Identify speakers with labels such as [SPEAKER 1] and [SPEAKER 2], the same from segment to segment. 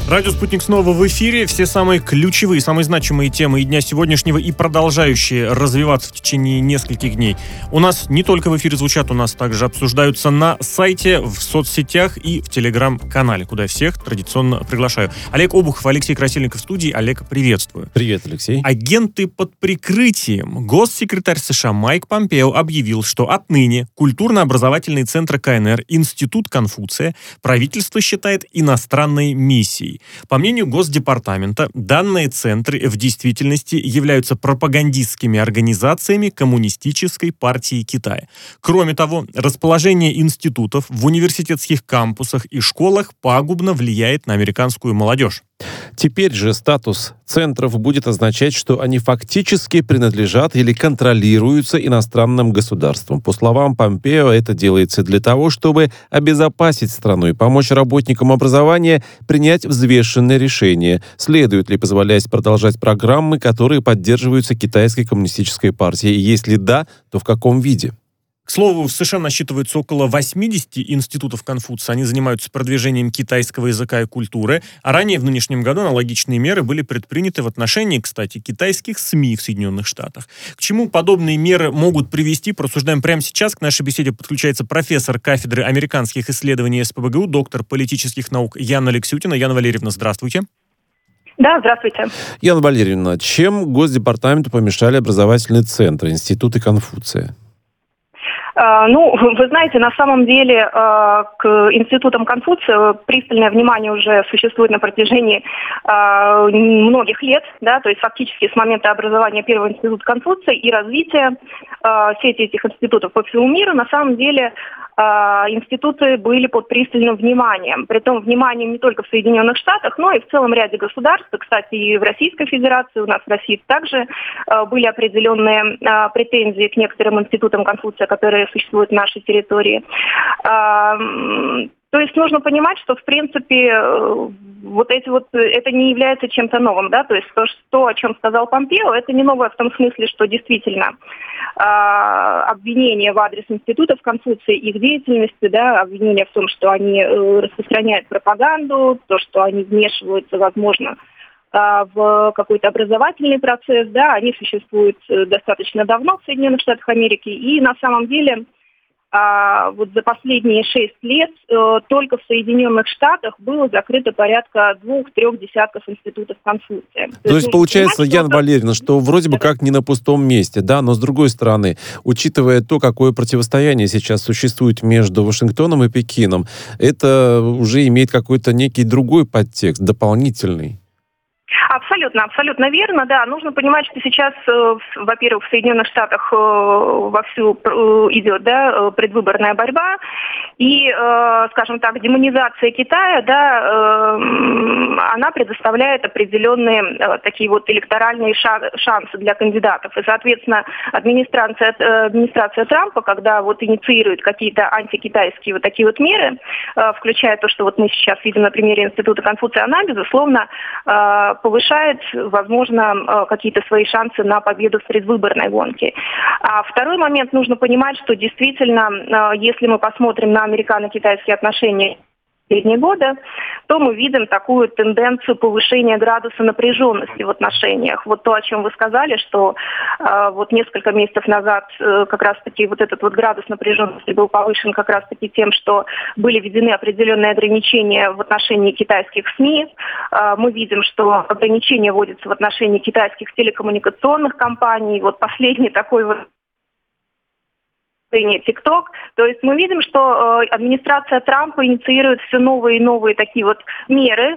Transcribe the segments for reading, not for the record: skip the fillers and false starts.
[SPEAKER 1] Радио «Спутник» снова в эфире. Все самые ключевые, самые значимые темы и дня сегодняшнего, и продолжающие развиваться в течение нескольких дней. У нас не только в эфире звучат, у нас также обсуждаются на сайте, в соцсетях и в телеграм-канале, куда я всех традиционно приглашаю. Олег Обухов, Алексей Красильников в студии. Олег, приветствую.
[SPEAKER 2] Привет, Алексей.
[SPEAKER 1] Агенты под прикрытием. Госсекретарь США Майк Помпео объявил, что отныне культурно-образовательные центры КНР, Институт Конфуция, правительство считает иностранной миссией. По мнению Госдепартамента, данные центры в действительности являются пропагандистскими организациями Коммунистической партии Китая. Кроме того, расположение институтов в университетских кампусах и школах пагубно влияет на американскую молодежь.
[SPEAKER 2] Теперь же статус центров будет означать, что они фактически принадлежат или контролируются иностранным государством. По словам Помпео, это делается для того, чтобы обезопасить страну и помочь работникам образования принять взвешенное решение, следует ли позволять продолжать программы, которые поддерживаются Китайской коммунистической партией, и если да, то в каком виде.
[SPEAKER 1] К слову, в США насчитывается около 80 институтов Конфуция. Они занимаются продвижением китайского языка и культуры. А ранее в нынешнем году аналогичные меры были предприняты в отношении, кстати, китайских СМИ в Соединенных Штатах. К чему подобные меры могут привести, просуждаем прямо сейчас. К нашей беседе подключается профессор кафедры американских исследований СПбГУ, доктор политических наук Яна Алексютина. Яна Валерьевна, здравствуйте.
[SPEAKER 3] Да, здравствуйте.
[SPEAKER 2] Яна Валерьевна, чем Госдепартаменту помешали образовательные центры, институты Конфуция?
[SPEAKER 3] Вы знаете, на самом деле к институтам Конфуция пристальное внимание уже существует на протяжении многих лет, да, то есть фактически с момента образования первого института Конфуция и развития сети этих институтов по всему миру, на самом деле институты были под пристальным вниманием. Притом вниманием не только в Соединенных Штатах, но и в целом ряде государств. Кстати, и в Российской Федерации, у нас в России также были определенные претензии к некоторым институтам Конфуция, которые существуют на нашей территории. То есть нужно понимать, что, в принципе, это не является чем-то новым, да, то есть то, о чем сказал Помпео, это не новое в том смысле, что действительно обвинения в адрес институтов Конфуции, их деятельности, да, обвинения в том, что они распространяют пропаганду, то, что они вмешиваются, возможно, в какой-то образовательный процесс, да, они существуют достаточно давно в Соединенных Штатах Америки, и на самом деле вот за последние 6 лет только в Соединенных Штатах было закрыто порядка 2-3 десятков институтов Конфуция.
[SPEAKER 2] То есть получается, Яна Валерьевна, что вроде бы как не на пустом месте, да, но с другой стороны, учитывая то, какое противостояние сейчас существует между Вашингтоном и Пекином, это уже имеет какой-то некий другой подтекст, дополнительный.
[SPEAKER 3] Абсолютно верно, да. Нужно понимать, что сейчас, во-первых, в Соединенных Штатах вовсю идет, да, предвыборная борьба, и, скажем так, демонизация Китая, да, она предоставляет определенные такие вот электоральные шансы для кандидатов. И, соответственно, администрация Трампа, когда вот инициирует какие-то антикитайские вот такие вот меры, включая то, что вот мы сейчас видим на примере Института Конфуция, она, безусловно, повышает, возможно, какие-то свои шансы на победу в предвыборной гонке. А второй момент, нужно понимать, что действительно, если мы посмотрим на американо-китайские отношения последние годы, то мы видим такую тенденцию повышения градуса напряженности в отношениях. Вот то, о чем вы сказали, что вот несколько месяцев назад как раз-таки вот этот вот градус напряженности был повышен как раз-таки тем, что были введены определенные ограничения в отношении китайских СМИ. Мы видим, что ограничения вводятся в отношении китайских телекоммуникационных компаний. Вот последний такой вот TikTok. То есть мы видим, что администрация Трампа инициирует все новые и новые такие вот меры,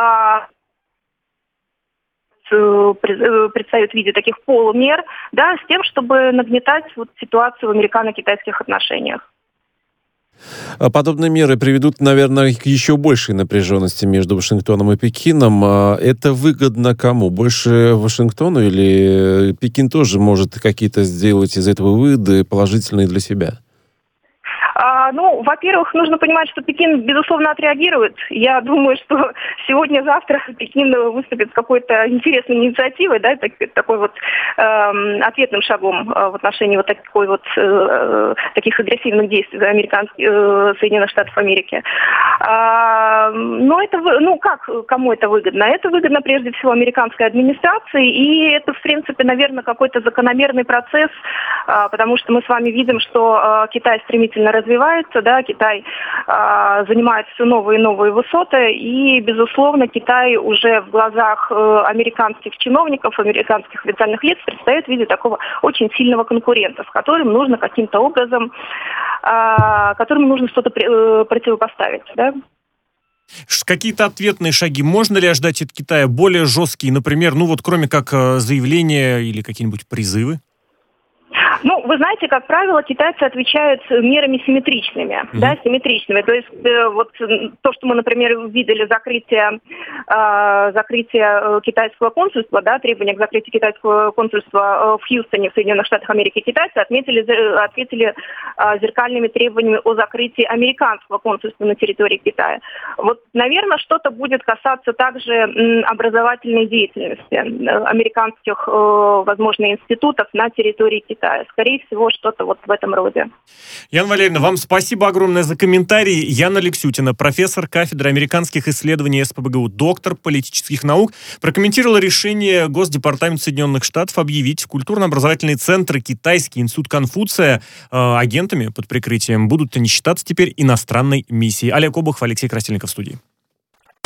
[SPEAKER 3] предстают в виде таких полумер, да, с тем, чтобы нагнетать вот ситуацию в американо-китайских отношениях.
[SPEAKER 2] Подобные меры приведут, наверное, к еще большей напряженности между Вашингтоном и Пекином. Это выгодно кому? Больше Вашингтону или Пекин тоже может какие-то сделать из этого выводы положительные для себя?
[SPEAKER 3] Во-первых, нужно понимать, что Пекин, безусловно, отреагирует. Я думаю, что сегодня-завтра Пекин выступит с какой-то интересной инициативой, да, такой вот ответным шагом в отношении вот такой вот таких агрессивных действий Соединенных Штатов Америки. Но это, кому это выгодно? Это выгодно прежде всего американской администрации, и это, в принципе, наверное, какой-то закономерный процесс, потому что мы с вами видим, что Китай стремительно развивается, да, Китай занимает все новые и новые высоты, и, безусловно, Китай уже в глазах американских чиновников, американских официальных лиц предстает в виде такого очень сильного конкурента, с которым нужно каким-то образом, которому нужно что-то противопоставить, да.
[SPEAKER 1] Какие-то ответные шаги можно ли ожидать от Китая более жесткие, например, кроме как заявления или какие-нибудь призывы?
[SPEAKER 3] Вы знаете, как правило, китайцы отвечают мерами симметричными, да, симметричными. То есть то, что мы, например, видели закрытие китайского консульства, да, требования к закрытию китайского консульства в Хьюстоне, в Соединенных Штатах Америки, китайцы ответили зеркальными требованиями о закрытии американского консульства на территории Китая. Наверное, что-то будет касаться также образовательной деятельности американских, возможно, институтов на территории Китая. Скорее всего, что-то в этом роде.
[SPEAKER 1] Яна Валерьевна, вам спасибо огромное за комментарии. Яна Алексютина, профессор кафедры американских исследований СПбГУ, доктор политических наук, прокомментировала решение Госдепартамента Соединенных Штатов объявить культурно-образовательные центры Китайский институт Конфуция агентами под прикрытием. Будут они считаться теперь иностранной миссией. Олег Обухов, Алексей Красильников в студии.